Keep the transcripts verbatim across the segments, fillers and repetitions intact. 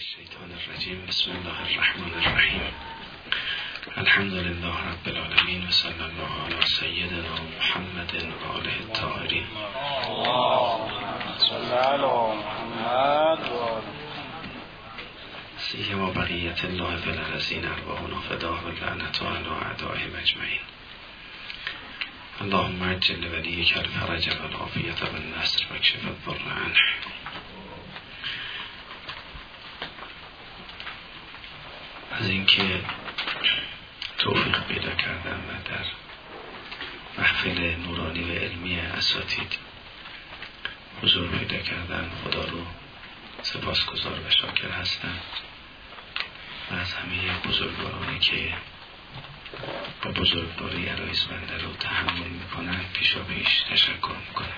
الشیطان الرجیم. بسم الله الرحمن الرحیم. الحمد لله رب العالمین و صلی الله علی سیدنا محمد و آله الطاهرین. سیما بقیت الله فی الارضین ارواحنا فداه و لعنت علی اعدائهم اجمعین. اللهم عجل ولیک الفرج و العافیة و النصر و اکشف الضر عنه. از اینکه توفیق پیدا کردم و در محفل نورانی و علمی اساتید حضور پیدا کردم، خدا رو سپاسگزار و شاکر هستم و از همه بزرگوارانی که با بزرگواری عرایض بنده رو تحمل میکنن پیشا پیش تشکر میکنم.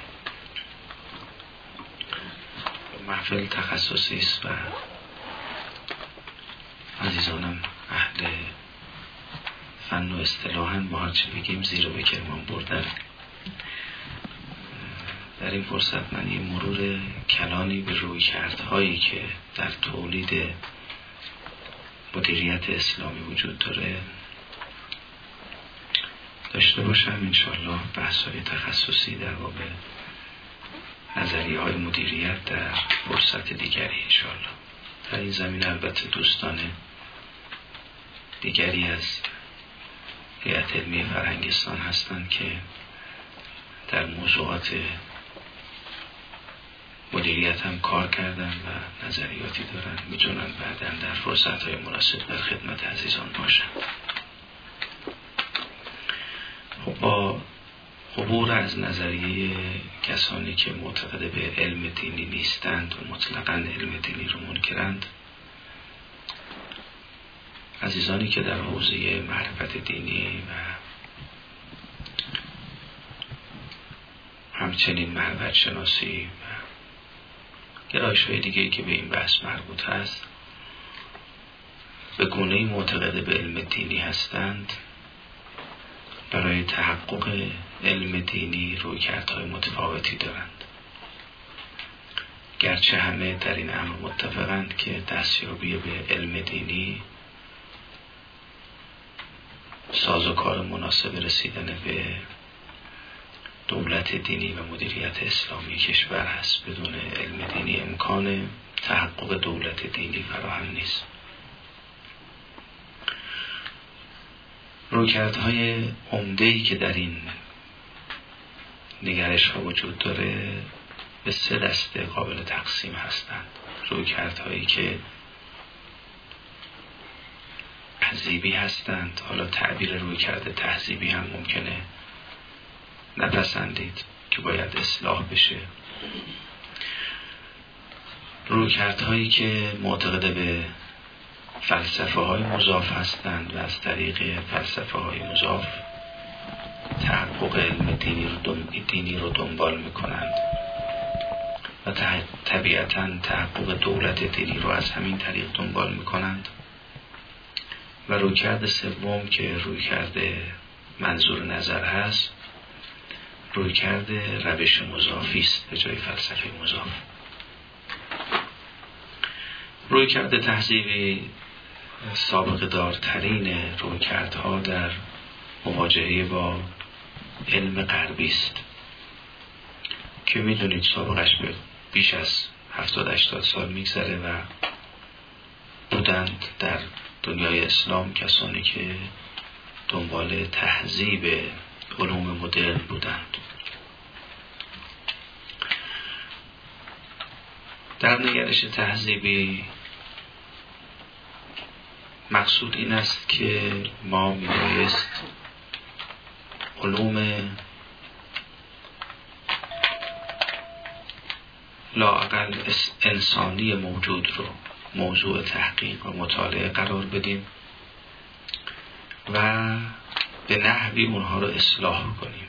محفل تخصصی است و عزیزانم اهل فن و اصطلاحاً ما هرچی بگیم زیر و به کرمان بردن. در این فرصت من یه مرور کلانی به رویکردهایی که در تولید مدیریت اسلامی وجود داره داشته باشم. انشاءالله بحث‌های تخصصی در باب نظریه‌های مدیریت در فرصت دیگری انشاءالله. در این زمین البته دوستان دیگری از هیئت علمی فرهنگستان هستند که در موضوعات مدیریت هم کار کردن و نظریاتی دارن، میتونن بعداً در فرصت‌های مناسب در خدمت عزیزان باشن. خب با عبور از نظریه کسانی که معتقد به علم دینی نیستند و مطلقاً علم دینی رو منکرند، عزیزانی که در حوزه معرفت دینی و همچنین معرفت شناسی و گرایش‌های دیگه‌ای که به این بحث مربوط هست به گونه‌ای معتقد به علم دینی هستند، برای تحقق علم دینی رویکردهای متفاوتی دارند. گرچه همه در این امر متفقند که دستیابی به علم دینی سازوکار مناسب رسیدن به دولت دینی و مدیریت اسلامی کشور هست. بدون علم دینی امکان تحقق دولت دینی فراهم نیست. رویکردهای عمده‌ای که در این نگرش ها وجود داره به سه دسته قابل تقسیم هستند. رویکردهایی که تهذیبی هستند، حالا تعبیر رویکرد تهذیبی هم ممکنه نپسندید که باید اصلاح بشه. رویکردهایی که معتقد به فلسفه های مضاف هستند و از طریق فلسفه های مضاف تحقق علم دینی رو, دینی رو دنبال میکنند و طبیعتاً تحقق دولت دینی رو از همین طریق دنبال میکنند. و رویکرد سوم که رویکرد منظور نظر هست، رویکرد روش مضافی است به جای فلسفه مضاف. رویکرد تهذیبی سابقه دارترین رویکردها در مواجهه با علم غربی است که میدونید سابقش به بیش از هفتاد هشتاد سال میگذره و بودند در دنیای اسلام کسانی که دنبال تهذیب علوم مدرن بودند. در نگرش تهذیبی مقصود این است که ما میبایست علوم لااقل انسانی موجود رو موضوع تحقیق و مطالعه قرار بدیم و به نحوی اونها رو اصلاح کنیم.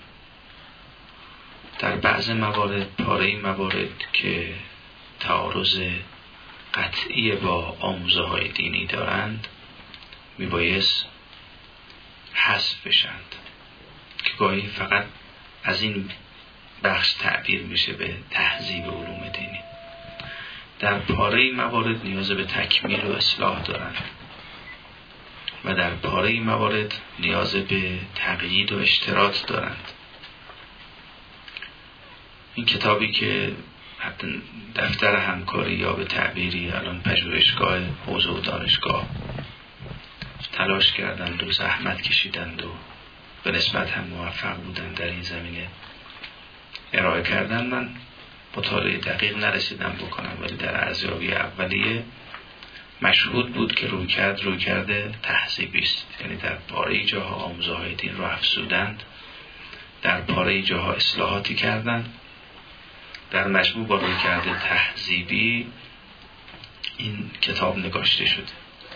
در بعض موارد پاره موارد که تعارض قطعی با آموزه های دینی دارند میبایست حذف بشند که گاهی فقط از این بخش تعبیر میشه به تهذیب علوم دینی. در پاره موارد نیاز به تکمیل و اصلاح دارند و در پاره موارد نیاز به تقیید و اشتراط دارند. این کتابی که دفتر همکاری یا به تعبیری الان پژوهشگاه حوزه و دانشگاه تلاش کردند و زحمت کشیدند و به نسبت هم موفق بودند در این زمینه ارائه کردن، من مطالعه دقیق نرسیدم بکنم، ولی در ارزیابی اولیه مشهود بود که روی کرد روی کرده تهذیبی است. یعنی در پاره جاها آموزه های دین رو افزودند، در پاره جاها اصلاحاتی کردند. در مجموع با روی کرده تهذیبی این کتاب نگاشته شده.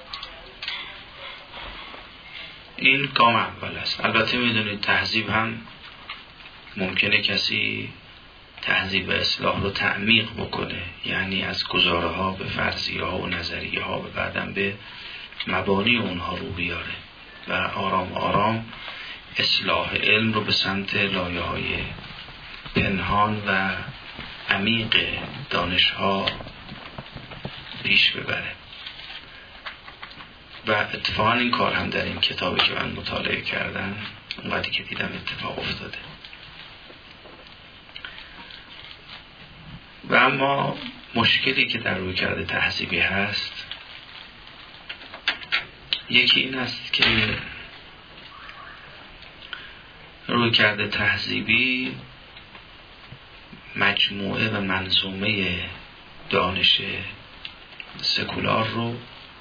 این گام اول است. البته میدونید تهذیب هم ممکنه کسی تهذیب و اصلاح رو تعمیق بکنه، یعنی از گزاره ها به فرضیه ها و نظریه ها و بعدم به مبانی اونها رو بیاره و آرام آرام اصلاح علم رو به سمت لایه های پنهان و عمیق دانش ها پیش ببره. و اتفاقا این کار هم در این کتابی که من مطالعه کردم اونقدری که دیدم اتفاق افتاده. و اما مشکلی که در روی کرده تهذیبی هست، یکی این است که روی کرده تهذیبی مجموعه و منظومه دانش سکولار رو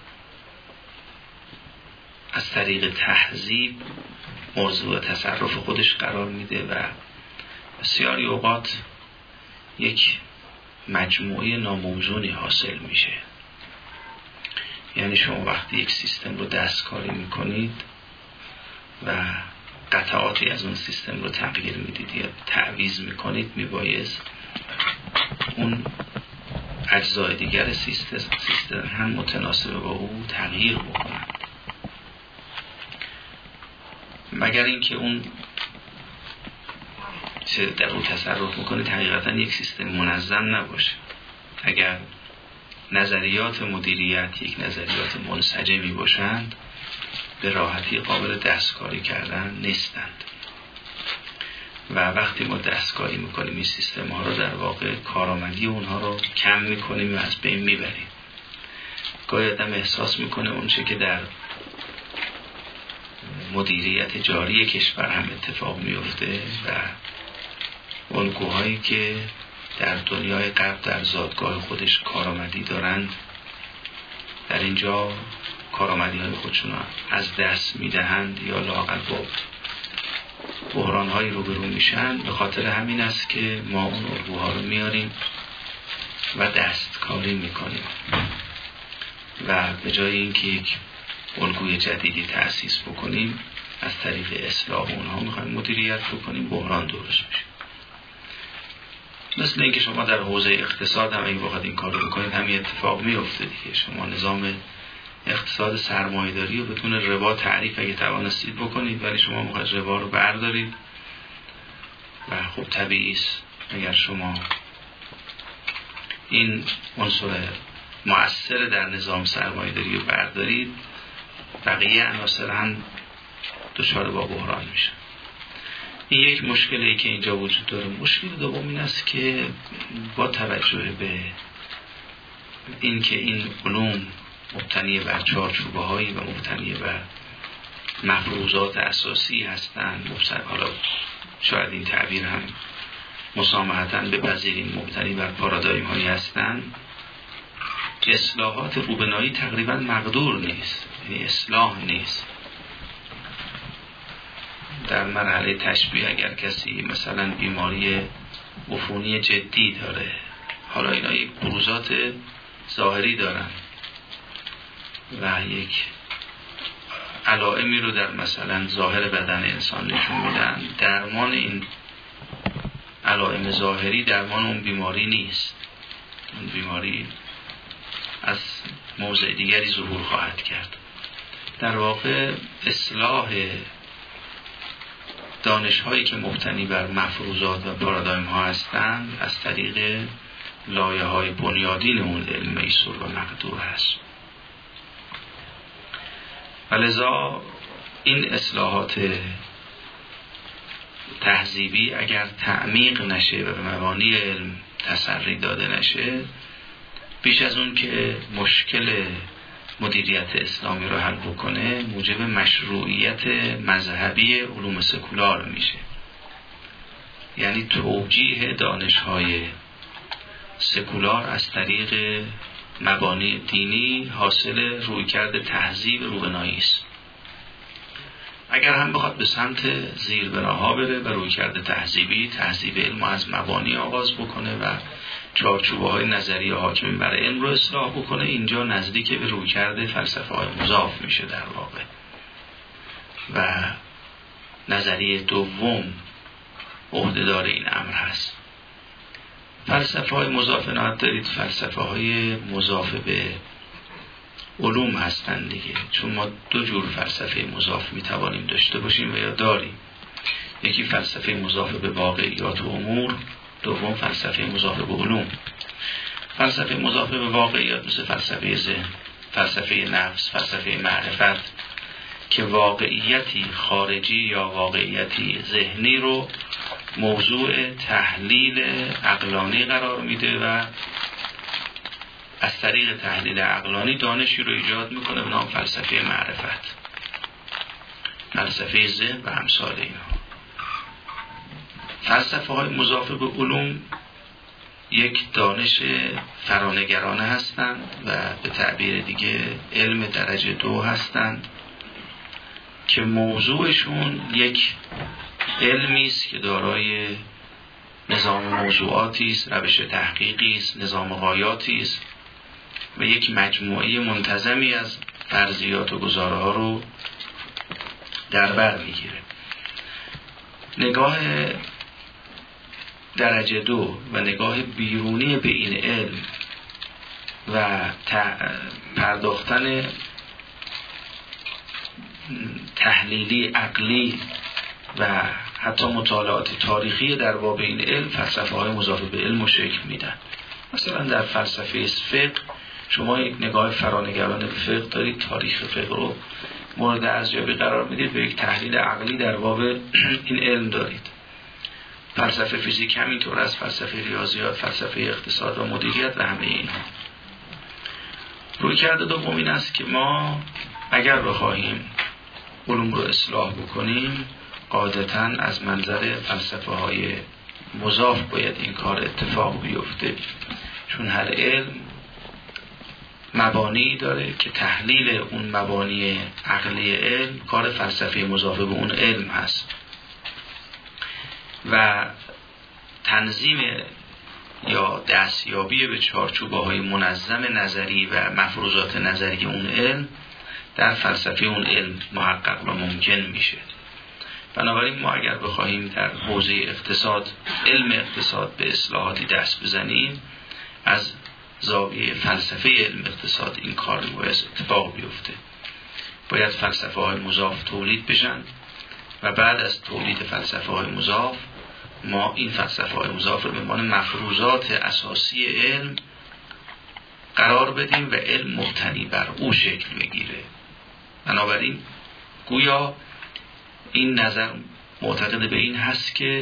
از طریق تهذیب موضوع تصرف خودش قرار میده و بسیاری اوقات یک مجموعه ناموزونی حاصل میشه. یعنی شما وقتی یک سیستم رو دستکاری میکنید و قطعاتی از اون سیستم رو تغییر میدید یا تعویض میکنید، میبایست اون اجزای دیگر سیستم سیستم هم متناسب با او تغییر بکنند، مگر اینکه اون چه در او تصرف میکنید حقیقتا یک سیستم منظم نباشه. اگر نظریات مدیریت یک نظریات منسجمی باشند به راحتی قابل دستکاری کردن نیستند و وقتی ما دستکاری میکنیم این سیستم ها رو در واقع کارآمدی اونها رو کم میکنیم و از بین میبریم. گاهی آدم احساس میکنه اون چه که در مدیریت جاری کشور هم اتفاق میفته و الگوهایی که در دنیای غرب در زادگاه خودش کارآمدی دارند در اینجا کارآمدی های خودشون از دست میدهند یا لااقل با بحران هایی روبرو میشن. به خاطر همین است که ما اون الگوها رو میاریم و دستکاری میکنیم و به جای اینکه یک الگوی جدیدی تأسیس بکنیم از طریق اصلاح اونها میخوایم مدیریت بکنیم، بحران درست میشه. مثل اینکه شما در حوزه اقتصاد هم این وقت این کار رو بکنید همین اتفاق میفته دیگه. شما نظام اقتصاد سرمایه‌داری رو بدون ربا تعریف اگه توانستید بکنید، ولی شما میخواید ربا رو بردارید و خب طبیعی است اگر شما این عنصر مؤثر در نظام سرمایه‌داری رو بردارید بقیه عناصر هم دچار با بحران میشن. این یک مشکلی که اینجا وجود داره. مشکل دوم این است که با توجه به اینکه این علوم مبتنی بر چارچوبه هایی و مبتنی بر مفروضات اساسی هستند، حالا شاید این تعبیر هم مسامحتاً بپذیریم، مبتنی بر پارادایم هایی هستند، اصلاحات روبنایی تقریبا مقدور نیست، یعنی اصلاح نیست. در مرحله تشبیه اگر کسی مثلا بیماری عفونی جدی داره، حالا اینا یک بروزات ظاهری دارن و یک علائمی رو در مثلا ظاهر بدن انسان نشون میدن، درمان این علائم ظاهری درمان اون بیماری نیست. اون بیماری از موضع دیگری ظهور خواهد کرد. در واقع اصلاح دانش هایی که مبتنی بر مفروضات و پارادایم ها هستند از طریق لایه های بنیادین اون علم میسور و مقدور هست. ولذا این اصلاحات تهذیبی اگر تعمیق نشه و به مبانی علم تسری داده نشه، بیش از اون که مشکل مدیریت اسلامی رو حل بکنه، موجب مشروعیت مذهبی علوم سکولار میشه. یعنی توجیه دانش‌های سکولار از طریق مبانی دینی حاصل رویکرد تهذیب روبنایی است. اگر هم بخواد به سمت زیربناها بره و رویکرد تهذیبی، تهذیب علم از مبانی آغاز بکنه و چارچوبه های نظریه حاکم بر علم رو اصلاح بکنه، اینجا نزدیک به رویکرد فلسفه های مضاف میشه در واقع. و نظریه دوم عهدهدار این امر هست. فلسفه های مضاف نهاد دارید، فلسفه های مضاف به علوم هستند دیگه، چون ما دو جور فلسفه مضاف میتوانیم داشته باشیم و یا داریم. یکی فلسفه مضاف به واقعیات و امور، دوم فلسفه مضاف به علوم. فلسفه مضاف به واقعیات مثل فلسفه ذهن، فلسفه نفس، فلسفه معرفت، که واقعیتی خارجی یا واقعیتی ذهنی رو موضوع تحلیل عقلانی قرار میده و از طریق تحلیل عقلانی دانشی رو ایجاد میکنه به نام فلسفه معرفت، فلسفه ذهن و امثال اینا. فلسفه های مضاف به علوم یک دانش فرانگرانه هستند و به تعبیر دیگه علم درجه دو هستند که موضوعشون یک علمی است که دارای نظام موضوعاتی است، روش تحقیقی است، نظام غایاتی است و یک مجموعه منتظمی از فرضیات و گزاره ها رو در بر میگیره. نگاه درجه دو و نگاه بیرونی به این علم و پرداختن تحلیلی عقلی و حتی مطالعات تاریخی در باب این علم، فلسفه های مضاف به علم رو شکل میدن. مثلا در فلسفه فقه شما یک نگاه فرانگرانه به فقه دارید، تاریخ فقه رو مورد ارزیابی قرار میدید و یک تحلیل عقلی در باب این علم دارید. فلسفه فیزیک همینطور از فلسفه ریاضیات، فلسفه اقتصاد و مدیریت و همه اینها. رویکرد دوم این است که ما اگر بخواهیم علوم رو اصلاح بکنیم، قاعدتاً از منظر فلسفه های مضاف باید این کار اتفاق بیفته، چون هر علم مبانی داره که تحلیل اون مبانی عقلی علم کار فلسفه مضاف به اون علم هست و تنظیم یا دستیابی به چارچوبه های منظم نظری و مفروضات نظری اون علم در فلسفه اون علم محقق و ممکن میشه. بنابراین ما اگر بخواهیم در حوزه اقتصاد، علم اقتصاد به اصلاحاتی دست بزنیم، از زاویه فلسفه علم اقتصاد این کار باید اتفاق بیفته. باید فلسفه های مضاف تولید بشن و بعد از تولید فلسفه های مضاف ما این فلسفه های مضاف رو به عنوان مفروضات اساسی علم قرار بدیم و علم مبتنی بر او شکل بگیره. بنابراین گویا این نظر معتقد به این هست که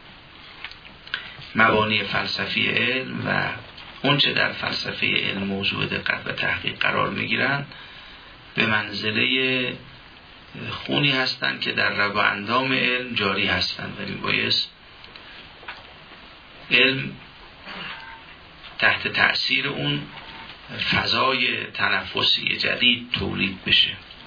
مبانی فلسفی علم و اونچه در فلسفه علم موضوع دقت و تحقیق قرار میگیرن به منزله خونی هستند که در رگ و اندام علم جاری هستند و میبایست علم تحت تأثیر اون فضای تنفسی جدید تولید بشه.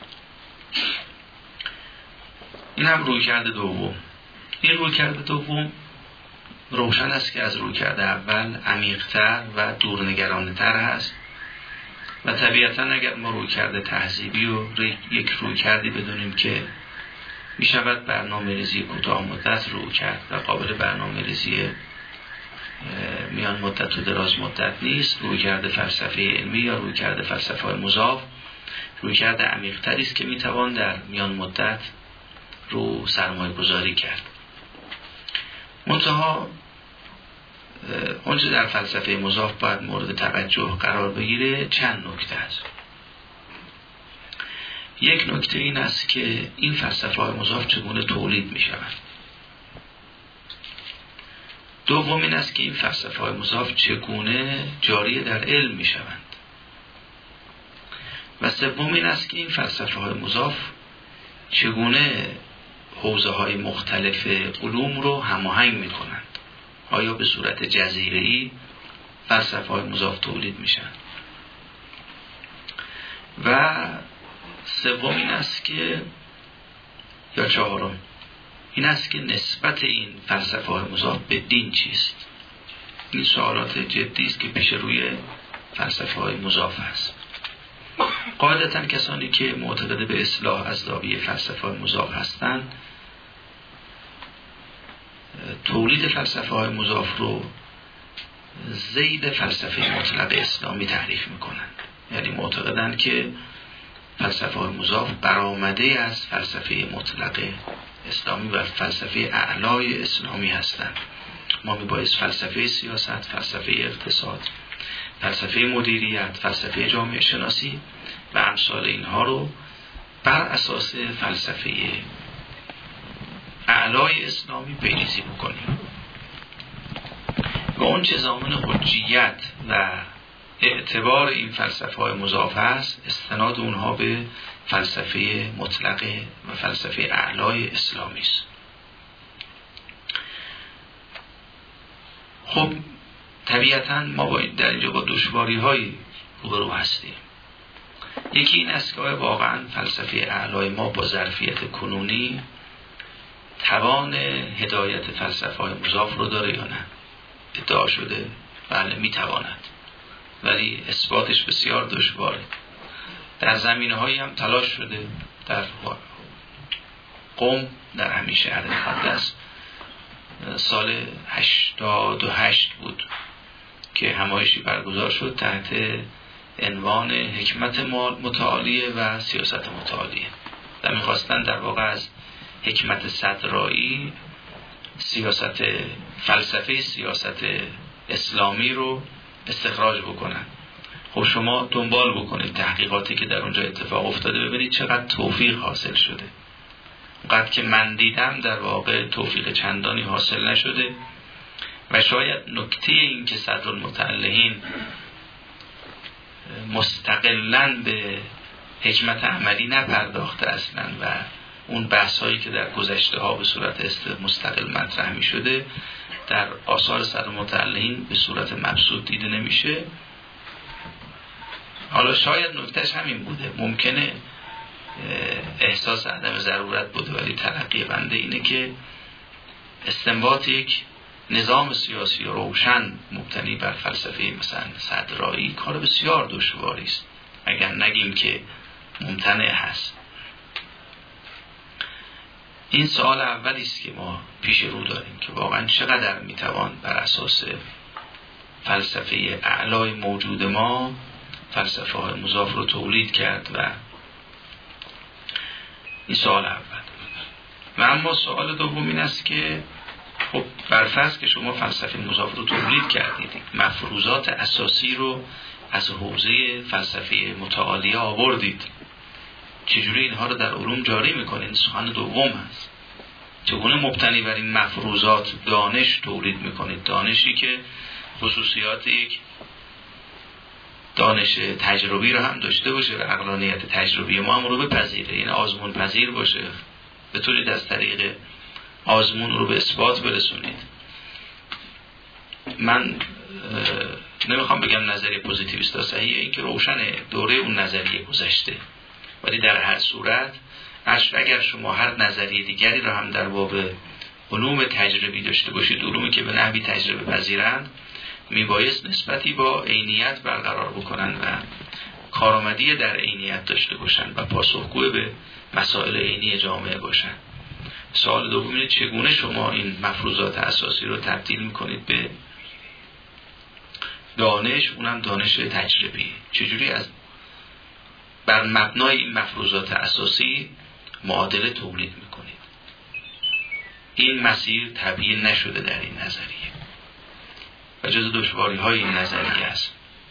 این هم رویکرد دوم. این رویکرد دوم روشن است که از رویکرد اول عمیق‌تر و دورنگرانه‌تر هست و طبیعتاً اگر ما رویکرد تهذیبی و یک رویکردی بدونیم که می شود برنامه ریزی کوتاه مدت رو کرد و قابل برنامه ریزی میان مدت و دراز مدت نیست، رویکرد فلسفه علمی یا رویکرد فلسفه مضاف رویکرد عمیق‌تری است که می توان در میان مدت رو سرمایه گذاری کرد. منتها اونچه در فلسفه مضاف باید مورد توجه قرار بگیره چند نکته است. یک نکته این است که این فلسفه های مضاف چگونه تولید می شوند. دوم این است که این فلسفه های مضاف چگونه جاری در علم می شوند. و سوم این است که این فلسفه های مضاف چگونه حوزه های مختلف علوم رو هماهنگ می کنند. آیا به صورت جزیره‌ای فلسفه های مضاف تولید میشن؟ و سوم این است که یا چهارم این است که نسبت این فلسفه های مضاف به دین چیست؟ این سوالات جدی است که پیش روی فلسفه های مضاف است. قاعدتا کسانی که معتقد به اصلاح از زاویه فلسفه های مضاف هستند تولید فلسفه های مضاف رو زید فلسفه مطلق اسلامی تعریف میکنند. یعنی معتقدند که فلسفه های مضاف برآمده از فلسفه مطلق اسلامی و فلسفه اعلای اسلامی هستند. ما میبایست فلسفه سیاست، فلسفه اقتصاد، فلسفه مدیریت، فلسفه جامعه شناسی و امثال اینها رو بر اساس فلسفه اعلای اسلامی بریزی بکنیم و اون چه ضامن حجیت و اعتبار این فلسفه های مضاف است استناد اونها به فلسفه مطلقه و فلسفه اعلای اسلامی است. خب طبیعتاً ما باید در اینجا با دشواری های روبرو هستیم. یکی این است که واقعاً فلسفه اعلای ما با ظرفیت کنونی توان هدایت فلسفه های مضاف رو داره یا نه؟ ادعا شده بله میتواند، ولی اثباتش بسیار دشواره. در زمینه هایی هم تلاش شده. در قم در همین شهر مقدس سال هشتاد و هشت بود که همایشی برگزار شد تحت عنوان حکمت متعالیه و سیاست متعالیه و میخواستن در واقع از حکمت صدرایی سیاست فلسفه سیاست اسلامی رو استخراج بکنن. خب شما دنبال بکنید تحقیقاتی که در اونجا اتفاق افتاده، ببینید چقدر توفیق حاصل شده. اونقدر که من دیدم در واقع توفیق چندانی حاصل نشده و شاید نکته این که صدرالمتعلقین مستقلاً به حکمت عملی نپرداخته اصلاً و اون بحث هایی که در گذشته ها به صورت مستقل مطرح می شده در آثار صدرالمتعلقین به صورت مبسوط دیده نمیشه. حالا شاید نکتهش همین بوده، ممکنه احساس عدم ضرورت بوده، ولی تلقی بنده اینه که استنباط یک نظام سیاسی روشن مبتنی بر فلسفه مثلا صدرایی کار بسیار دشواری است، اگر نگیم که ممتنع هست. این سوال اولی است که ما پیش رو داریم که واقعا چقدر میتوان بر اساس فلسفه اعلای موجود ما فلسفه های مضاف رو تولید کرد و این سوال اول. و اما سوال دوم این است که خب برفرض که شما فلسفه مضاف رو تولید کردید، مفروضات اساسی رو از حوزه فلسفه متعالیه آوردید، چجوری اینها رو در علوم جاری میکنید؟ سخن دوم هست. چگونه مبتنی بر این مفروضات دانش تولید میکنید؟ دانشی که خصوصیات یک دانش تجربی رو هم داشته باشه و عقلانیت تجربی ما هم رو بپذیره، یعنی آزمون پذیر باشه، بتونید از طریق آزمون رو به اثبات برسونید. من نمیخوام بگم نظریه پوزیتیویست صحیحه، این که روشنه دوره اون نظریه گذشته، ولی در هر صورت اگر شما هر نظریه دیگری رو هم در باب علوم تجربی داشته باشید، علومی که به نحوی تجربه پذیرند، میبایست نسبتی با عینیت برقرار بکنن و کارآمدی در عینیت داشته باشن و پاسخگو به مسائل عینی جامعه باشن. سوال دوم اینه چگونه شما این مفروضات اساسی رو تبدیل میکنید به دانش، اونم دانش تجربی. چجوری از بر مبنای این مفروضات اساسی معادله تولید میکنید؟ این مسیر طبیعی نشده در این نظریه و جز دشواری های این نظریه است.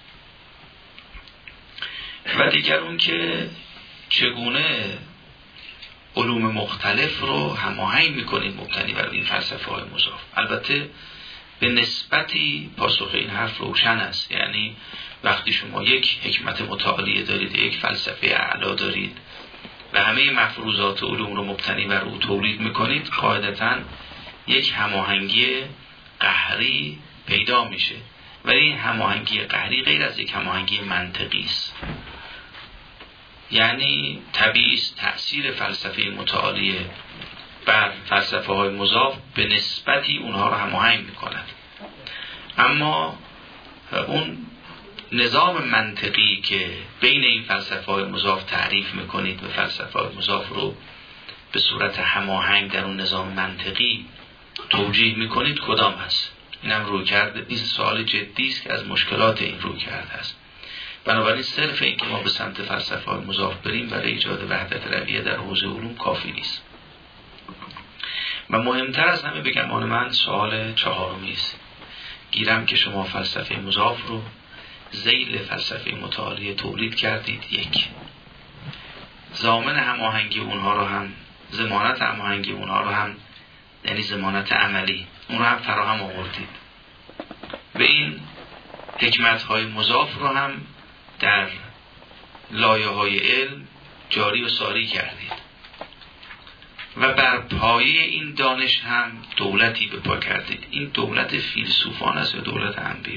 و دیگر اون که چگونه علوم مختلف رو هماهنگ میکنید مبتنی بر این فلسفه های مضاف. البته به نسبتی پاسخ این حرف روشن است، یعنی وقتی شما یک حکمت متعالیه دارید، یک فلسفه اعلا دارید و همه مفروضات علوم رو مبتنی بر او تولید میکنید، قاعدتاً یک هماهنگی قهری پیدا میشه. ولی این هماهنگی قهری غیر از یک هماهنگی منطقی است. یعنی طبیعی است تأثیر فلسفه متعالیه بر فلسفه های مضاف به نسبتی اونها رو هماهنگ میکند، اما اون نظام منطقی که بین این فلسفه های مضاف تعریف میکنید و فلسفه های مضاف رو به صورت هماهنگ در اون نظام منطقی توجیه میکنید کدام هست؟ اینم روی کرده، این سوال جدی است که از مشکلات این روی کرده است. بنابراین صرف این که ما به سمت فلسفه های مضاف بریم برای ایجاد وحدت رویه در حوزه علوم کافی نیست. و مهمتر از همه به گمان من سوال چهارمی است. گیرم که شما فلسفه مضاف رو ذیل فلسفه متعالیه تولید کردید، یک ضامن هماهنگی اونها رو هم، ضمانت هماهنگی اونها رو هم، یعنی ضمانت عملی اون رو هم فراهم آوردید، به این حکمت های مضاف رو هم در لایه های علم جاری و ساری کردید و بر پایه این دانش هم دولتی به پا کردید. این دولت فیلسوفان است یا دولت انبیا؟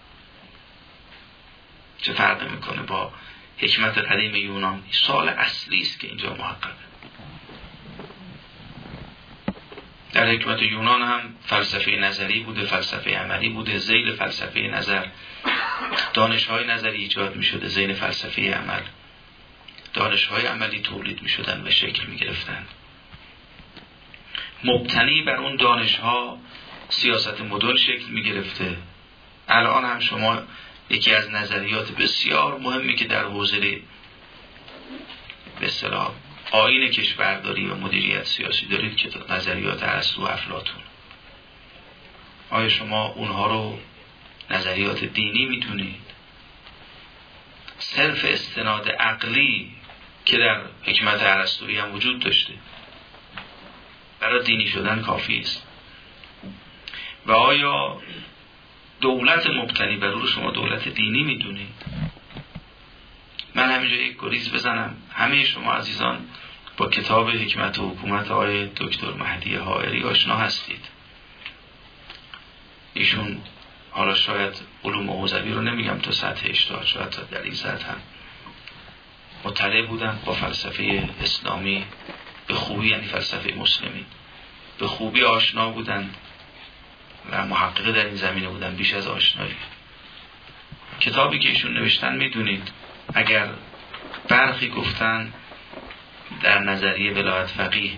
چه فرق میکنه با حکمت قدیم یونان؟ سوال اصلی است که اینجا محققه. در حکمت یونان هم فلسفه نظری بوده، فلسفه عملی بوده. ذیل فلسفه نظر دانش‌های نظری ایجاد می‌شده، ذیل فلسفه عمل دانش‌های عملی تولید می‌شدن و شکل می‌گرفتن. مبتنی بر اون دانش‌ها سیاست مدل شکل می‌گرفته. الان هم شما یکی از نظریات بسیار مهمی که در حوزه به اصطلاح آیین کشورداری و مدیریت سیاسی دارید که نظریات ارسطو و افلاطون. آیا شما اونها رو نظریات دینی میتونید؟ صرف استناد عقلی که در حکمت ارسطویی هم وجود داشته برای دینی شدن کافی است؟ و آیا دولت مبتنی بر رو شما دولت دینی میدونید؟ من همینجا یک گریز بزنم. همه شما عزیزان با کتاب حکمت و حکومت آقای دکتر مهدی حائری آشنا هستید. ایشون حالا شاید علوم حوزوی رو نمیگم تا سطح اشتهاد، شاید تا در این سطح هم مطلع بودن، با فلسفه اسلامی به خوبی، یعنی فلسفه مسلمی به خوبی آشنا بودن و محقق در این زمینه بودن بیش از آشنایی. کتابی که ایشون نوشتن میدونید، اگر برخی گفتن در نظریه ولایت فقیه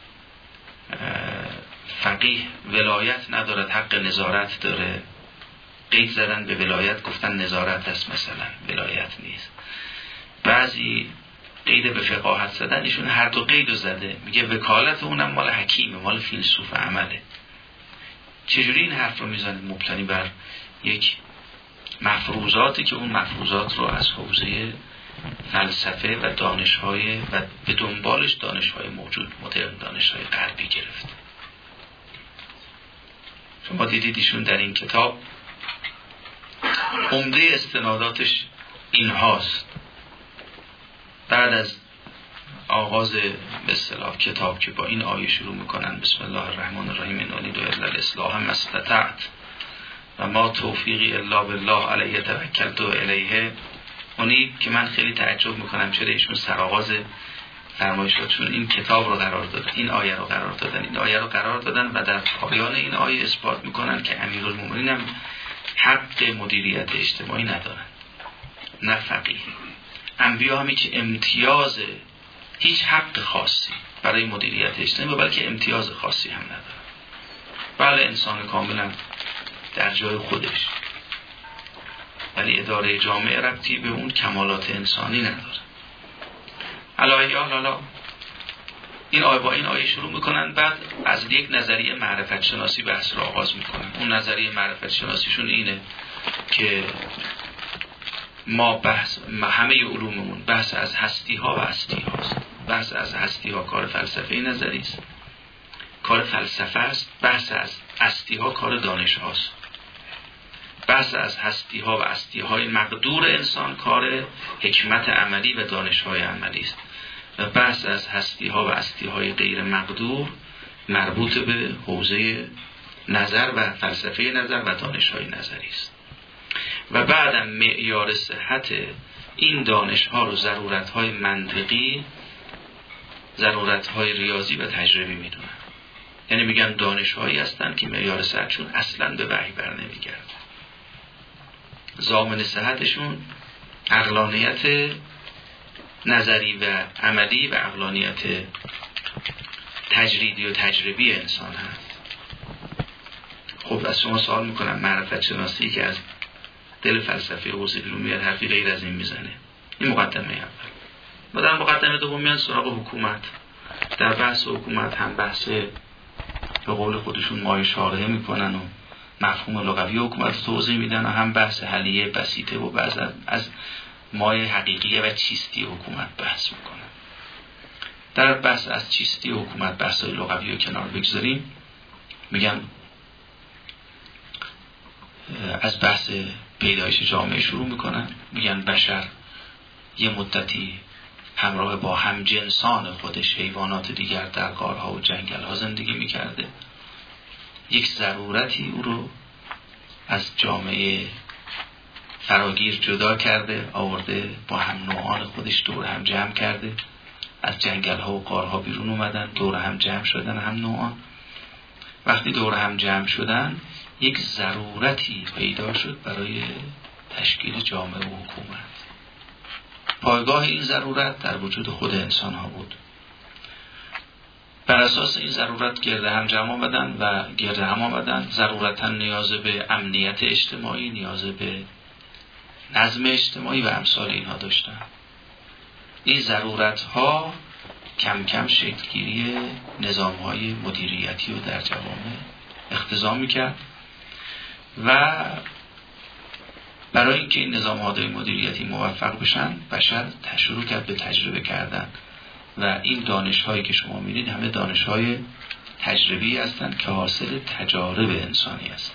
فقیه ولایت ندارد، حق نظارت داره، قید زدن به ولایت، گفتن نظارت است، مثلا ولایت نیست. بعضی قید به فقاهت زدن، ایشون هر دو قیدو زده، میگه وکالت اونم مال حکیمه، مال فیلسوف عمله. چجوری این حرف رو میزنید؟ مبتنی بر یک مفروضاتی که اون مفروضات رو از حوزه فلسفه و دانش‌های و به دنبالش دانش‌های موجود، مدرن دانش‌های غربی گرفت. شما دیدید ایشون در این کتاب عمده استناداتش این هاست. بعد از آغاز به اصطلاح کتاب که با این آیه شروع میکنن، بسم الله الرحمن الرحیم، ان اريد الا الاصلاح ما استطعت و ما توفیقی الا بالله علیه توکلت و الیه، اونید که من خیلی تعجب میکنم چرا ایشون سرآغاز فرمایشاتشون این کتاب رو قرار دادن، این آیه رو قرار دادن، این آیه رو قرار دادن و در پایان این آیه اثبات میکنن که امیرالمومنین هم حق مدیریت اجتماعی ندارن، نه فقیه. انبیا همی که امتیاز، هیچ حق خاصی برای مدیریت اجتماعی، بلکه امتیاز خاصی هم ندارن. بله انسان کاملا در جای خودش، ولی اداره جامعه ربطی به اون کمالات انسانی نداره. علاوه حالا این آیه با این آیه شروع میکنن، بعد از یک نظریه معرفت شناسی بحث رو آغاز میکنن. اون نظریه معرفت شناسیشون اینه که ما بحث همه علوممون بحث از هستی ها و هستی هاست. بحث از هستی ها کار فلسفه نظری است، کار فلسفه است. بحث از هستی ها کار دانش هاست. بحث از هستی ها و هستی های مقدور انسان کار حکمت عملی و دانش های عملی است و بحث از هستی ها و هستی های غیر مقدور مربوط به حوزه نظر و فلسفه نظر و دانش های نظری است. و بعدم معیار صحت این دانش ها رو ضرورت های منطقی، ضرورت های ریاضی و تجربی میدونن. یعنی میگن دانش هایی هستن که معیار صحتشون اصلا به وحی بر نمیگرده. ضامن صحتشون عقلانیت نظری و عملی و عقلانیت تجریدی و تجربی انسان هست. خب از شما سوال میکنم، معرفت شناسی که از دل فلسفه حوزه بیرون میاد حرفی غیر از این میزنه؟ این مقدمه اول. و در مقدمه دوم میان سراغ حکومت. در بحث حکومت هم بحث به قول خودشون مایه شارحه میکنن و مفهوم لغوی حکومت توضیح میدن و هم بحث حلیه بسیطه و بعض از مایه حقیقیه و چیستی حکومت بحث میکنن. در بحث از چیستی حکومت بحث‌های لغوی رو کنار بگذاریم، میگن از بحث پیدایش جامعه شروع میکنن. میگن بشر یه مدتی همراه با همجنسان خودش، حیوانات دیگر، در غارها و جنگل‌ها زندگی میکرده. یک ضرورتی او رو از جامعه فراگیر جدا کرده، آورده با هم نوعان خودش دور هم جمع کرده. از جنگل‌ها و غارها بیرون اومدن، دور هم جمع شدن هم نوعان. وقتی دور هم جمع شدن یک ضرورتی پیدا شد برای تشکیل جامعه و حکومت. پایگاه این ضرورت در وجود خود انسان ها بود. بر اساس این ضرورت گرد هم جمع آمدن و گرد هم آمدن ضرورتاً نیاز به امنیت اجتماعی، نیاز به نظم اجتماعی و امثال اینها داشتن. این ضرورت ها کم کم شکلگیری نظام های مدیریتی رو در جوامع اقتضا میکرد و برای اینکه این نظام های مدیریتی موفق بشن بشر شروع کرد به تجربه کردن و این دانش هایی که شما می‌بینید همه دانش های تجربی هستند که حاصل تجارب انسانی هستند.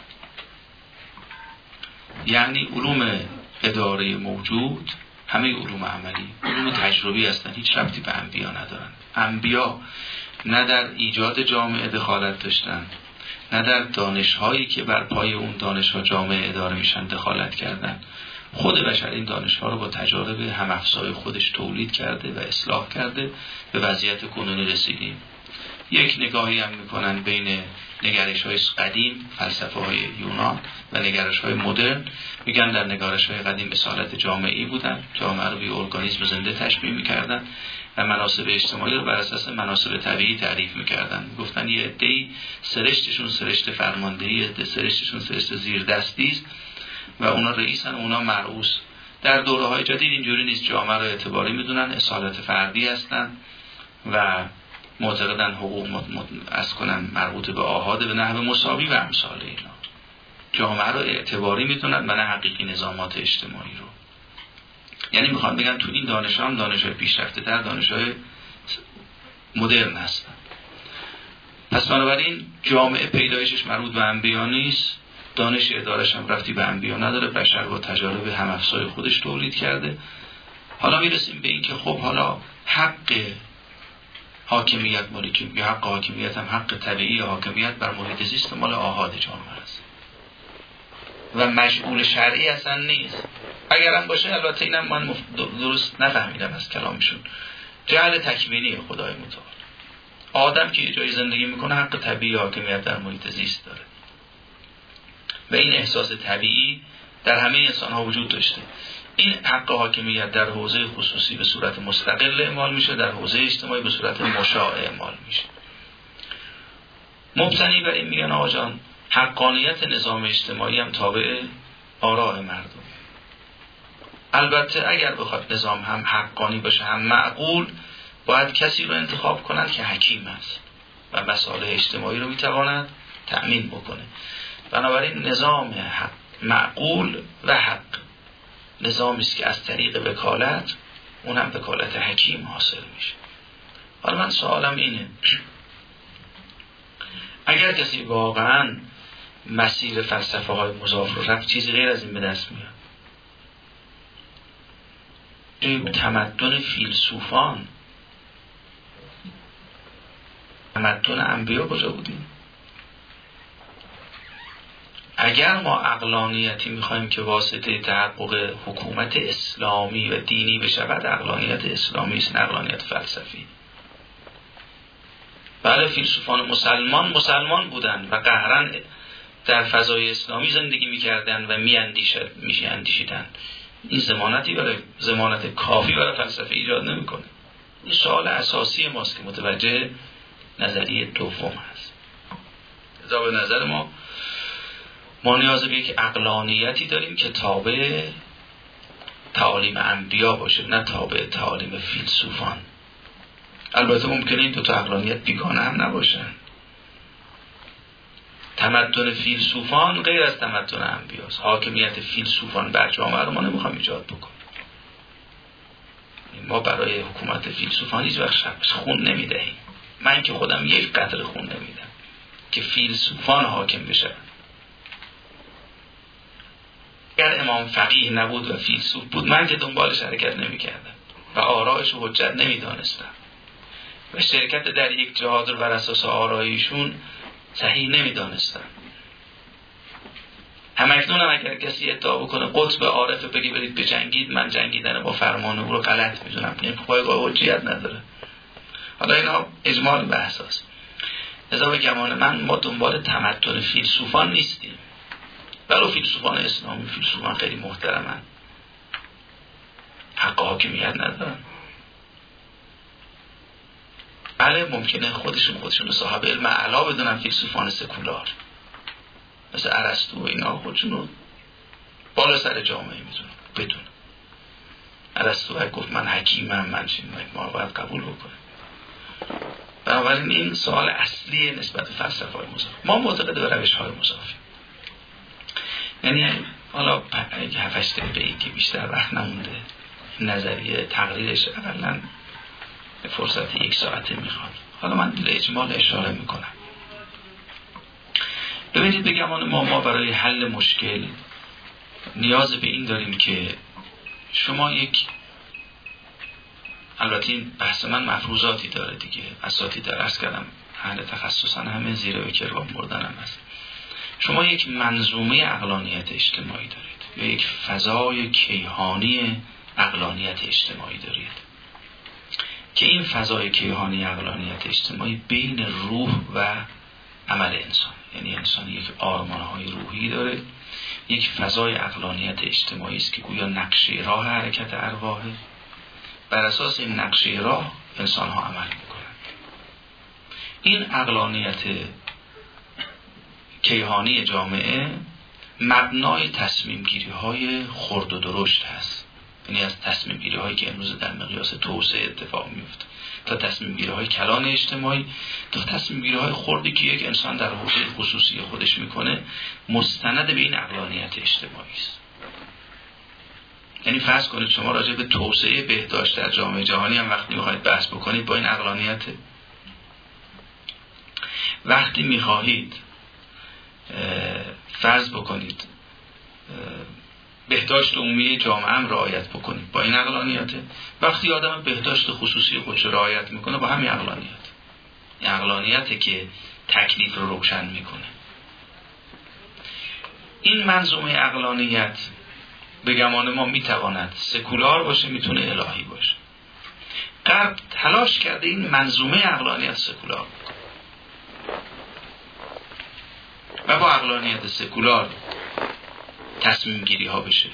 یعنی علوم اداره موجود همه علوم عملی، علوم تجربی هستند، هیچ ربطی به انبیا ندارن. انبیا نه در ایجاد جامعه دخالت داشتن، نه در دانش‌هایی که بر پای اون دانش‌ها جامعه اداره میشن دخالت کردن. خود بشر این دانش‌ها رو با تجارب هم افزای خودش تولید کرده و اصلاح کرده به وضعیت کنونی رسیدیم. یک نگاهی هم میکنن بین نگرش‌های قدیم فلسفه‌های یونان و نگرش‌های مدرن، میگن در نگرش‌های قدیم اصالت جامعی بودن، جامعه رو به ارگانیسم زنده تشبیه میکردن و مناسب اجتماعی رو بر اساس مناسب طبیعی تعریف میکردن. گفتن یه عده‌ای سرشتشون سرشت فرماندهی، عده سرشتشون سرشت زیردستی است و اونا رئیسن و اونا مرئوس. در دوره‌های جدید اینجوری نیست، جامعه رو اعتباری میدونن، اصالت فردی هستن و معتقدن حقوق از کنن مربوط به آحاد به نحو مساوی و امثال اینا. جامعه رو اعتباری میدونن و نه حقیقی نظامات اجتماعی رو. یعنی میخوان بگن تو این دانش‌ها هم دانش‌های پیشرفته تر، دانش‌های مدرن هستن. پس بنابراین جامعه پیدایشش مربوط به انبیا نیست، دانش ادارش هم رفتی به انبیا نداره، بشر با تجارب هم افزای خودش تولید کرده. حالا میرسیم به این که خب حالا حق حاکمیت مالکی یا حق حاکمیت هم حق طبیعی حاکمیت بر محیط زیست مال آحاد جامعه است و مشغول شرعی اصلا نیست. اگرم باشه البته اینم من درست نفهمیدم از کلامشون، جعل تکوینی خدای متعال. آدم که یه جایی زندگی میکنه حق طبیعی حاکمیت در محیط زیست داره و این احساس طبیعی در همه انسان ها وجود داشته. این حق حاکمیت در حوزه خصوصی به صورت مستقل اعمال میشه، در حوزه اجتماعی به صورت مشاع اعمال میشه. مبتنی بر این میگن آقا جان حقانیت نظام اجتماعی هم تابع آراء مردم. البته اگر بخواد نظام هم حقانی باشه هم معقول، باید کسی رو انتخاب کنند که حکیم است و مصالح اجتماعی رو میتواند تأمین بکنه. بنابراین نظام حق معقول و حق نظامی است که از طریق وکالت، اون هم وکالت حکیم حاصل میشه. حالا من سوالم اینه، اگر کسی واقعا مسیر فلسفه های مضاف رو رفت، چیزی غیر از این به دست میاد؟ تمدن فیلسوفان، تمدن انبیا کجا بودیم؟ اگر ما عقلانیتی میخوایم که واسطه تحقق حکومت اسلامی و دینی بشود، عقلانیت اسلامی است، نه عقلانیت فلسفی. بله، فیلسوفان مسلمان مسلمان بودند و قهرن در فضای اسلامی زندگی میکردند و میاندیشد میشه اندیشیدن. این ضمانتی برای ضمانت کافی برای فلسفه ایجاد نمیکنه. این سوال اساسی ماست که متوجه نظریه دوم هست. لذا به نظر ما ما نیاز به یک عقلانیتی داریم که تابع تعالیم انبیا باشه، نه تابع تعالیم فیلسوفان. البته ممکنه این دو تا عقلانیت بیگانه هم نباشن. تمدن فیلسوفان غیر از تمدن انبیاست. حاکمیت فیلسوفان بر جامعه رو ما نمیخوایم ایجاد بکنیم. ما برای حکومت فیلسوفان هیچ وقت خون نمیدهیم. من که خودم یک قطره خون نمیدم که فیلسوفان حاکم بشن. اگر امام فقیه نبود و فیلسوف بود، من که دنبالش حرکت نمیکردم و آرایش و حجت نمیدانستم و شرکت در یک جهاد رو بر اساس آرایشون صحیح نمیدانستم. همکنون هم اگر کسی ادعا بکنه قطب عارف بگی برید بجنگید، من جنگیدن با فرمان او رو غلط میدونم، این پایگاه حجیت نداره. حالا اینا اجمال بحث هست. لذا به گمان من ما دنبال تمدن فیلسوفان نیستیم. ولو فیلسوفان اسلامی، فیلسوفان خیلی محترمن، حق حاکمیت ندارن. بله ممکنه خودشون خودشون صاحب علم اعلا بدونن، فیلسوفان سکولار مثل ارسطو و اینا خودشون رو بالا سر جامعه میدونن بدون. ارسطو های گفت من حکیمم، من چین، ما باید قبول بکنیم. بنابراین این سوال اصلی نسبت فلسفه های مضاف. ما معتقد به روش های مضافی، یعنی حالا اگه هفتش دقیقه که بیشتر وقت نمونده، نظریه تقریرش اقلا فرصت یک ساعته میخواد. حالا من به اجمال اشاره میکنم. ببینید بگم ما ما برای حل مشکل نیاز به این داریم که شما یک، البته این بحث من مفروضاتی داره دیگه، اساتید درس کردم اهل تخصصا همه زیر و کربان بردن هم هست. شما یک منظومه عقلانیت اجتماعی دارید یا یک فضای کیهانی عقلانیت اجتماعی دارید که این فضای کیهانی عقلانیت اجتماعی بین روح و عمل انسان، یعنی انسان یک آرمانهای روحی داره، یک فضای عقلانیت اجتماعی است که گویا نقشه راه حرکت ارواحه. بر اساس این نقشه راه انسان ها عمل میکنند. این عقلانیت کیهانی جامعه مبنای تصمیم گیری های خرد و درشت هست، یعنی از تصمیم گیری هایی که امروز در مقیاس توسعه اتفاق میفته تا تصمیم گیری های کلان اجتماعی تا تصمیم گیری های خردی که یک انسان در حوزه خصوصی خودش میکنه، مستند به این عقلانیت اجتماعی است. یعنی فرض کنید شما راجع به توسعه بهداشت در جامعه جهانی هم وقتی میخواید بحث بکنید، با این عقلانیت. وقتی میخواهید فرض بکنید بهداشت عمومی جامعه هم رعایت بکنید، با این عقلانیته. وقتی آدم بهداشت خصوصی خودش رعایت میکنه، با همین عقلانیت. این عقلانیته که تکلیف رو روشن میکنه. این منظومه عقلانیت به گمان ما میتواند سکولار باشه، میتونه الهی باشه. غرب تلاش کرده این منظومه عقلانیت سکولار بکنه و با عقلانیت سکولار تصمیم گیری ها بشه.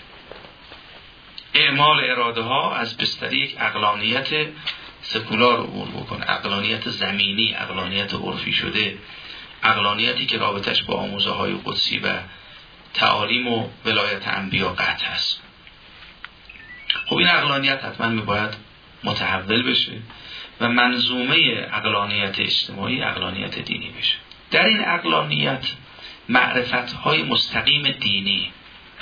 اعمال اراده ها از بستر یک عقلانیت سکولار عبور بکنه، عقلانیت زمینی، عقلانیت عرفی شده، عقلانیتی که رابطش با آموزه های قدسی و تعالیم و ولایت انبیا قطع هست. خب این عقلانیت حتما میباید متحول بشه و منظومه عقلانیت اجتماعی عقلانیت دینی بشه. در این عقلانیت معرفت‌های مستقیم دینی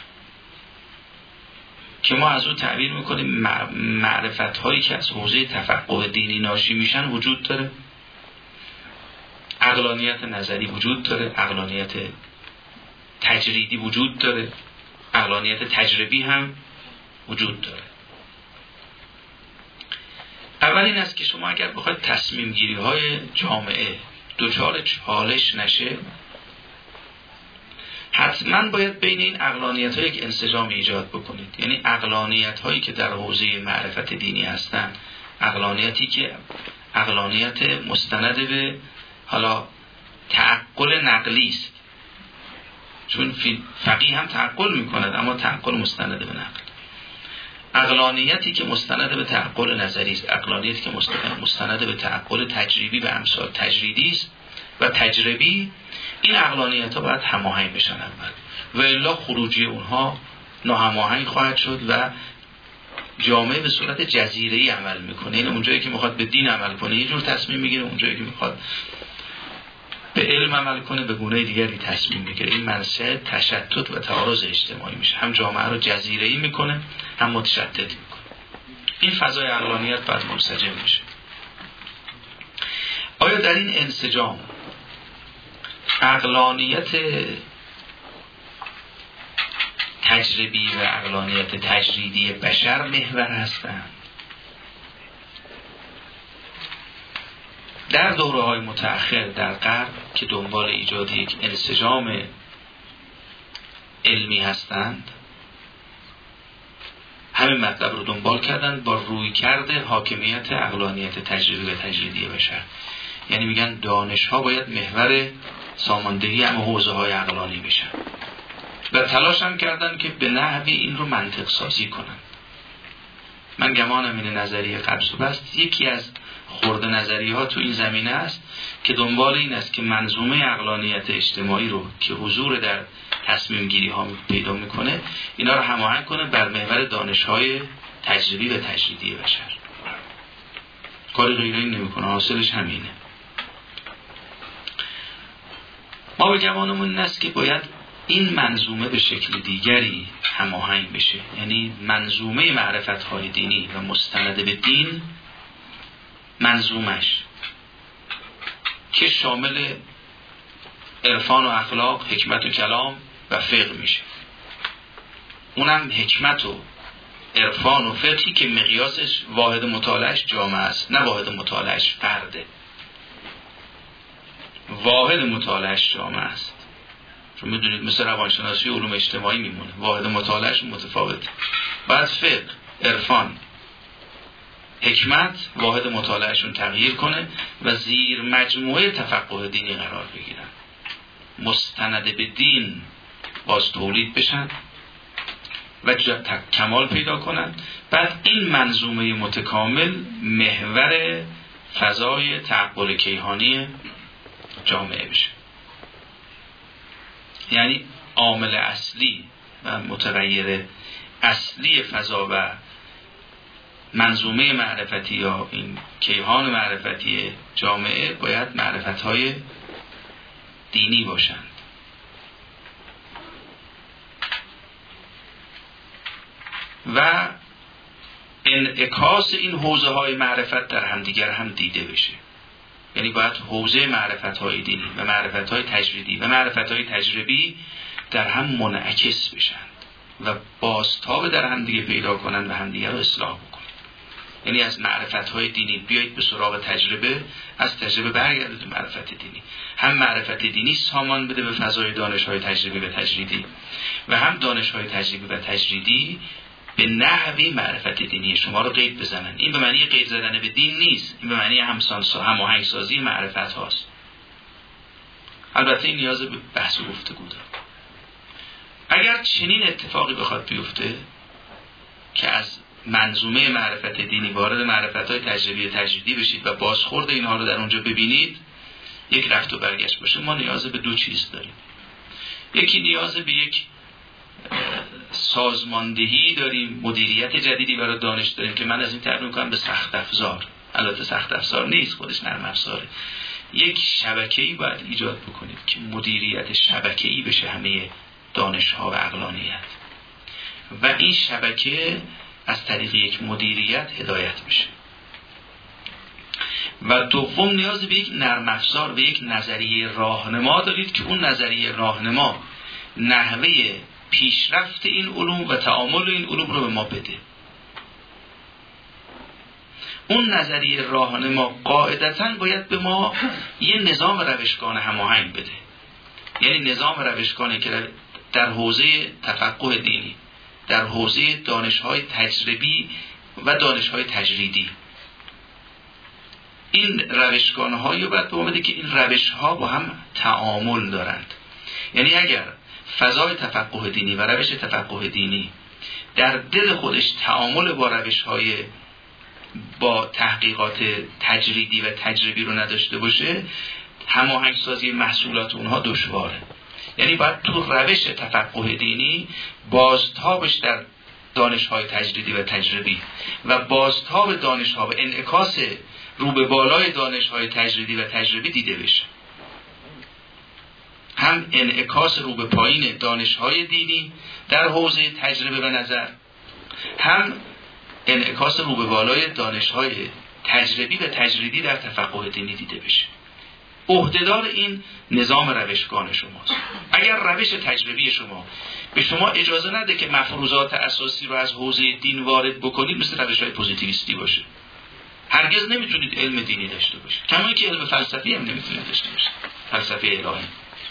که ما از اون تعبیر میکنیم معرفت‌هایی که از حوزه تفقه دینی ناشی میشن وجود داره. عقلانیت نظری وجود داره، عقلانیت تجریدی وجود داره، عقلانیت تجربی هم وجود داره. اول این است که شما اگر بخواید تصمیم گیری های جامعه دچار چالش نشه، حتما باید بین این عقلانیت ها یک انسجام ایجاد بکنید. یعنی عقلانیت هایی که در حوزه معرفت دینی هستن، عقلانیتی که عقلانیت مستند به حالا تعقل نقلی است، چون فقیه هم تعقل میکند اما تعقل مستند به نقل. عقلانیتی که مستند به تعقل نظری است، عقلانیتی که مستند به تعقل تجربی و امثال تجریدی است و تجربی، این عقلانیت ها باید هماهنگ بشن اول و الا خروجی اونها ناهماهنگ خواهد شد و جامعه به صورت جزیره‌ای عمل میکنه. یعنی اونجایی که میخواد به دین عمل کنه یه جور تصمیم میگیره، اونجایی که میخواد به علم عمل کنه به گونه دیگری تصمیم میگیره. این منشأ تشتت و تعارض اجتماعی میشه، هم جامعه رو جزیره‌ای میکنه هم متشتت میکنه. این فضای عقلانیت باید منسجم میشه. آیا در این انسجام عقلانیت تجربی و عقلانیت تجریدی بشر محور هستند؟ در دوره های متأخر در غرب که دنبال ایجاد یک انسجام علمی هستند، همین مطلب رو دنبال کردن با روی کرده حاکمیت عقلانیت تجربی و تجریدی بشر. یعنی میگن دانش ها باید محور ساماندهی هم حوزه های عقلانی بشن و تلاش هم کردن که به نحوی این رو منطق سازی کنن. من گمانم این نظریه قبض و بست یکی از خرد نظریه ها تو این زمینه است که دنبال این است که منظومه عقلانیت اجتماعی رو که حضور در تصمیم گیری ها پیدا میکنه اینا رو هماهنگ کنه بر محور دانش های تجربی و تجریدی بشر. کاری غیر این نمیکنه، حاصلش همینه. ما به گمانمون این است که باید این منظومه به شکل دیگری هماهنگ بشه. یعنی منظومه معرفت‌های دینی و مستند به دین، منظومش که شامل عرفان و اخلاق، حکمت و کلام و فقه میشه. اونم حکمت و عرفان و فقهی که مقیاسش واحد مطالعهش جامعه است، نه واحد مطالعهش فرده. واحد مطالعهش جامعه است. چون میدونید مثل روانشناسی و علوم اجتماعی میمونه، واحد مطالعهش متفاوته. بعد فقه، عرفان، حکمت واحد مطالعهشون تغییر کنه و زیر مجموعه تفقه دینی قرار بگیرن، مستند به دین باز تولید بشن و کمال پیدا کنن. بعد این منظومه متکامل محور فضای تعقل کیهانی جامعه بشه. یعنی عامل اصلی و متغیر اصلی فضا و منظومه معرفتی یا این کیهان معرفتی جامعه باید معرفت‌های دینی باشند. و انعکاس این حوزه های معرفت در همدیگر هم دیده بشه. یعنی باید حوزه معرفت‌های دینی و معرفت‌های تجریدی و معرفت‌های تجربی در هم منعکس بشند و بازتاب در هم دیگه پیدا کنند و همدیگر رو اصلاح بکنند. یعنی از معرفت‌های دینی بیایید به سراغ تجربه، از تجربه برگردید به معرفت دینی. هم معرفت دینی سامان بده به فضای دانش‌های تجربی و تجریدی و هم دانش‌های تجربی و تجریدی به نحوی معرفت دینی شما رو قید بزنن. این به معنی قید زدن به دین نیست، این به معنی همسان هماهنگ سازی معرفت هاست. البته این نیاز به بحث و گفتگو داره. اگر چنین اتفاقی بخواد بیفته که از منظومه معرفت دینی وارد معرفت‌های تجربی و تجریدی بشید و بازخورد اینها رو در اونجا ببینید، یک رفت و برگشت باشه، ما نیاز به دو چیز داریم. یکی نیاز به یک سازماندهی داریم، مدیریت جدیدی برای دانش داریم که من از این تعبیر میکنم به سخت افزار. البته سخت افزار نیست، خودش نرم افزاره. یک شبکه‌ای باید ایجاد بکنید که مدیریت شبکه‌ای بشه همه دانش‌ها و عقلانیت، و این شبکه از طریق یک مدیریت هدایت بشه. و دوم نیاز به یک نرم افزار و یک نظریه راهنما دارید که اون نظریه راهنما نحوه پیشرفت این علوم و تعامل این علوم رو به ما بده. اون نظریه راهنما قاعدتاً باید به ما یه نظام روشگان هماهنگ بده، یعنی نظام روشگانی که در حوزه تفقه دینی، در حوزه دانش‌های تجربی و دانش‌های تجریدی، این روشگان‌هایی رو باید به ما بده که این روش‌ها با هم تعامل دارند. یعنی اگر فضای تفقه دینی و روش تفقه دینی در دل خودش تعامل با روش‌های با تحقیقات تجریدی و تجربی رو نداشته باشه، هماهنگسازی محصولات اونها دشواره. یعنی باید تو روش تفقه دینی بازتابش در دانش‌های تجریدی و تجربی و بازتاب دانش‌ها و انعکاس رو به بالای دانش‌های تجریدی و تجربی دیده بشه. هم انعکاس رو به پایین دانش‌های دینی در حوزه تجربه و نظر، هم انعکاس رو به بالای دانش‌های تجربی و تجریدی در تفقه دینی دیده بشه. عهدهدار این نظام روشگان شماست. اگر روش تجربی شما به شما اجازه نده که مفروضات اساسی رو از حوزه دین وارد بکنید، مثل روش‌های پوزیتیویستی باشه، هرگز نمیتونید علم دینی داشته باشید. کما که علم فلسفی هم نمیتونید داشته باشید، فلسفه الهی.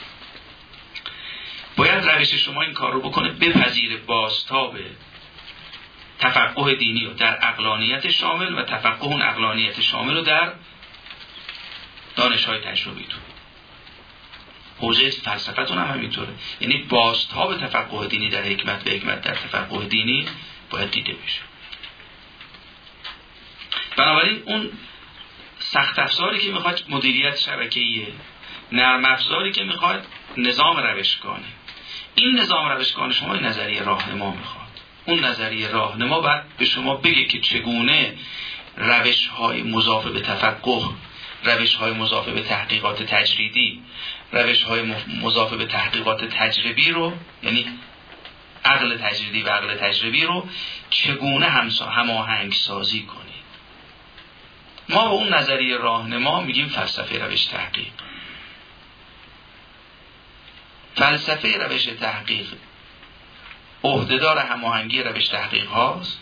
باید روش شما این کار رو بکنه، بپذیر بازتاب تفقه دینی رو در عقلانیت شامل و تفقه اون عقلانیت شامل رو در دانش‌های تجربیتون. حوزه فلسفتون هم همینطوره، یعنی بازتاب تفقه دینی در حکمت و حکمت در تفقه دینی باید دیده بشه. بنابراین اون سخت افزاری که میخواد مدیریت شبکه‌ایه، نرم افزاری که میخواد نظام روشگانه. این نظام روشگان شما نظریه راهنما میخواد. اون نظریه راهنما باید به شما بگه که چگونه روش‌های مضاف به تفقه، روش‌های مضاف به تحقیقات تجریدی، روش‌های مضاف به تحقیقات تجربی رو، یعنی عقل تجریدی و عقل تجربی رو چگونه هماهنگ سازی کنید. ما به اون نظریه راهنما میگیم فلسفه روش تحقیق. فلسفه روش تحقیق عهدهدار هماهنگی روش تحقیق هاست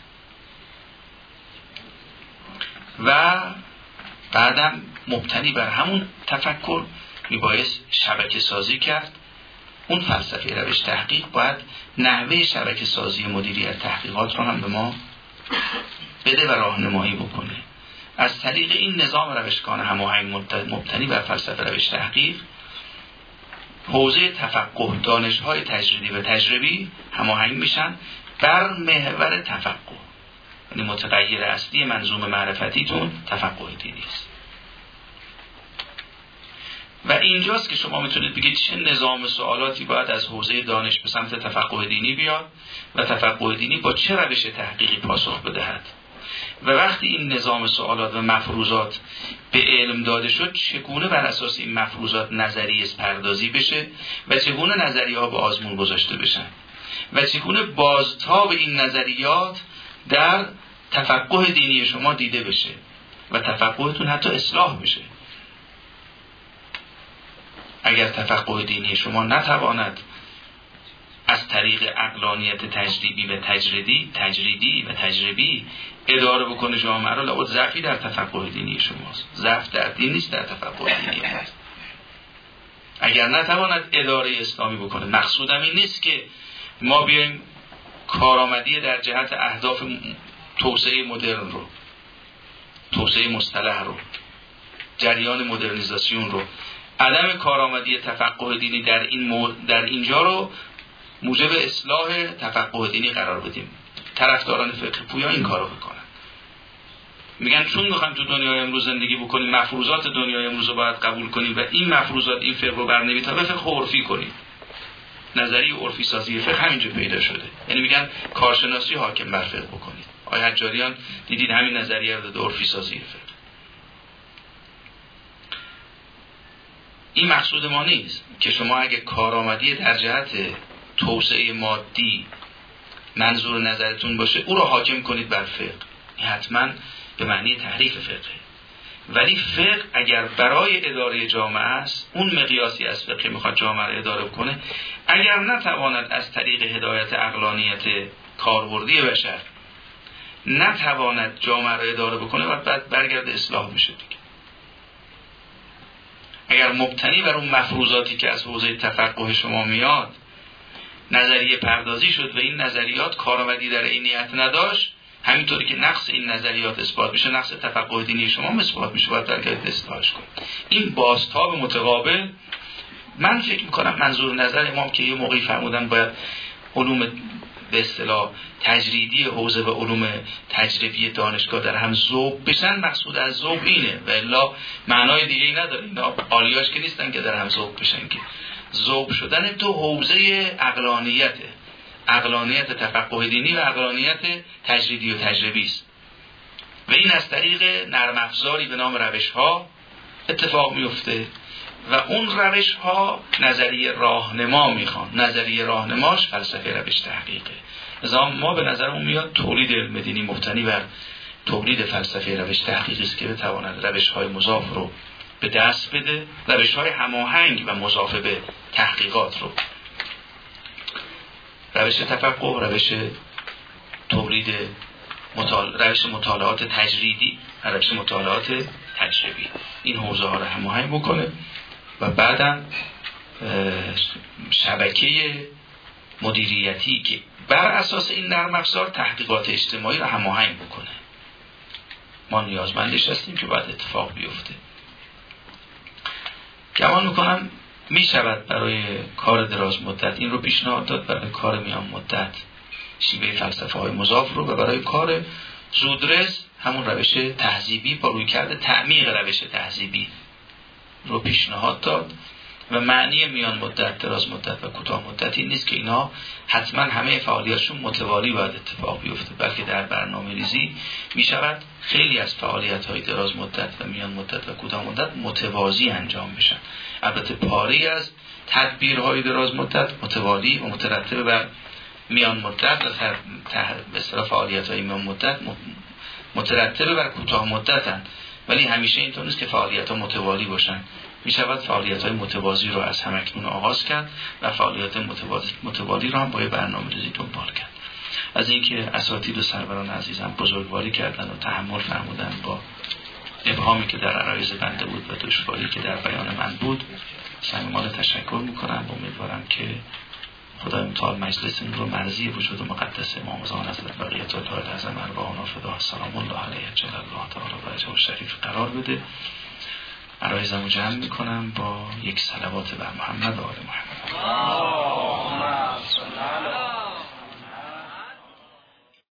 و بعدم مبتنی بر همون تفکر میبایست شبکه سازی کرد. اون فلسفه روش تحقیق باید نحوه شبکه سازی مدیریت تحقیقات رو هم به ما بده و راهنمایی بکنه. از طریق این نظام روشگان هماهنگ مبتنی بر فلسفه روش تحقیق، حوزه تفقه، دانش‌های تجریدی و تجربی هماهنگ میشن بر محور تفقه. یعنی متغیر اصلی منظوم معرفتیتون تفقه دینی است. و اینجاست که شما میتونید بگید چه نظام سوالاتی باید از حوزه دانش به سمت تفقه دینی بیاد و تفقه دینی با چه روش تحقیقی پاسخ بدهد. و وقتی این نظام سوالات و مفروضات به علم داده شد، چگونه بر اساس این مفروضات نظریه پردازی بشه و چگونه نظریه ها به آزمون گذاشته بشن و چگونه بازتاب این نظریات در تفقه دینی شما دیده بشه و تفقهتون حتی اصلاح بشه. اگر تفقه دینی شما نتواند از طریق عقلانیت تجریبی و تجریدی تجریدی و تجربی اداره بکنه جامعه را، لابد ضعفی در تفقه دینی شماست. ضعف در دین نیست، در تفقه دینی هست. اگر نتواند اداره اسلامی بکنه، مقصودم این نیست که ما بیایم کارآمدی در جهت اهداف توسعه مدرن رو، توسعه مصطلح رو، جریان مدرنیزاسیون رو، عدم کارآمدی تفقه دینی در این مورد در اینجا رو موجب اصلاح تفقه دینی قرار بدیم. طرفداران فقه پویا این کارو میکنن، میگن چون میخوایم تو دنیای امروز زندگی بکنیم، مفروضات دنیای امروز رو باید قبول کنیم و این مفروضات این فقه رو برنمی‌تابه، فقه عرفی کنیم. نظریه عرفی سازی فقه همینجا پیدا شده. یعنی میگن کارشناسی حاکم بر فقه بکنید. آقای حجاریان دیدید همین نظریه رو داده عرفی سازی فقه. این مقصود ما نیست که شما اگه کارآمدی در جهت توسعه مادی منظور نظرتون باشه او رو حاکم کنید بر فقه. این حتما به معنی تحریف فقه. ولی فقه اگر برای اداره جامعه است، اون مقیاسی از فقه میخواد جامعه رو اداره کنه، اگر نتواند از طریق هدایت عقلانیت کاربردی بشر نتواند جامعه رو اداره بکنه و بعد برگرد اصلاح بشه دیگه. اگر مبتنی بر اون مفروضاتی که از حوزه تفقه شما میاد نظریه پردازی شد و این نظریات کارآمدی در عینیت نداشت، همینطوری که نقص این نظریات اثبات میشه، نقص تفقه دینی شما هم اثبات میشه، باید برگردید اصلاحش کنید. این بازتاب متقابل، من فکر میکنم منظور نظر امام که یه موقعی فرمودن باید علوم به اصطلاح تجریدی حوزه و علوم تجربی دانشگاه در هم ذوب بشن، مقصود از ذوب اینه و الا معنای دیگه ای نداره. اینا عالیاش که نیستن که در هم ذوب بشن، که ذوب شدن تو حوزه عقلانیته، عقلانیت تفقه دینی و عقلانیت تجریدی و تجربی است و این از طریق نرم افزاری به نام روش ها اتفاق میفته و اون روش ها نظریه راهنما میخوان. نظریه راهنماش فلسفه روش تحقیقه. لذا ما به نظرمون میاد تولید علم دینی مبتنی بر تولید فلسفه روش تحقیقی است که بتواند روش های مضاف رو به دست بده، روش های هماهنگ و مضاف به تحقیقات رو، روش تفقه، روش تولید مطال... روش مطالعات تجریدی، روش مطالعات تجربی، این حوزه ها رو هماهنگ بکنه و بعداً شبکه مدیریتی که بر اساس این نرم افزار تحقیقات اجتماعی رو هماهنگ بکنه. ما نیازمندش هستیم که باید اتفاق بیفته. گمان میکنم می شود برای کار دراز مدت این رو پیشنهاد داد، برای کار میان مدت شیوه فلسفه های مضاف رو، و برای کار زودرس همون روش تهذیبی با روی کرده تعمیق روش تهذیبی رو پیشنهاد داد. و معنی میان مدت، دراز مدت و کوتاه مدت این نیست که اینا حتما همه فعالیتشون متوالی باید اتفاق بیفته، بلکه در برنامه ریزی می شود خیلی از فعالیت های دراز مدت و میان مدت و کوتاه مدت متوازی انجام بشن. البته پاری از تدبیرهای دراز مدت متوالی و مترتب بر میان مدت و به اصطلاح فعالیت های میان مدت مترتب بر کوتاه مدتن، ولی همیشه اینطور نیست که فعالیت ها متوالی باشن. می شود فعالیت های متوازی رو از همکنون آغاز کرد و فعالیت متوالی رو هم با برنامه ریزی دنبال کرد. از اینکه اساتید و سروران عزیزم بزرگواری کردن و تحمل فرمودن با ابهامی که در عرایض بنده بود و دشواری که در بیان من بود، صمیمانه تشکر میکنم و امیدوارم که خدای متعال مجلسمون رو مرضی وجود مقدس امام زمان حضرت بقیت الله الاعظم ارواحنا فداه سلام الله علیه جل الله تعالی و وجهه الشریف قرار بده. عرایزمو جمع میکنم با یک صلوات بر محمد و آل محمد.